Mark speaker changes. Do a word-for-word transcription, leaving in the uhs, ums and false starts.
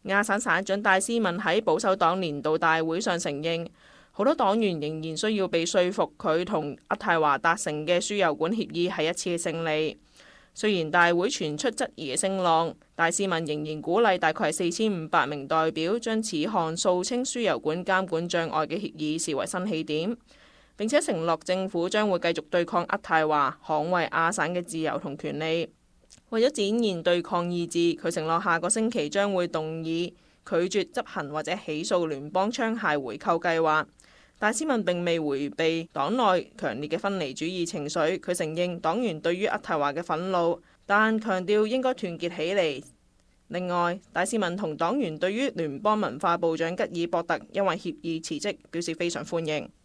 Speaker 1: 亞省省長戴斯敏喺保守黨年度大會上承認，好多黨員仍然需要被說服佢同渥太華達成嘅輸油管協議係一次嘅勝利。雖然大會傳出質疑嘅聲浪，戴斯敏仍然鼓勵大概係四千五百名代表將此項訴稱輸油管監管障礙嘅協議視為新起點，並且承諾政府將會繼續對抗渥太華，捍衛亞省嘅自由同權利。為咗展現對抗意志，佢承諾下個星期將會動議拒絕執行或者起訴聯邦槍械回購計劃。戴斯敏並未迴避黨內強烈嘅分離主義情緒，佢承認黨員對於渥太華嘅憤怒，但強調應該團結起嚟。另外，戴斯敏同黨員對於聯邦文化部長吉爾博特因為協議辭職表示非常歡迎。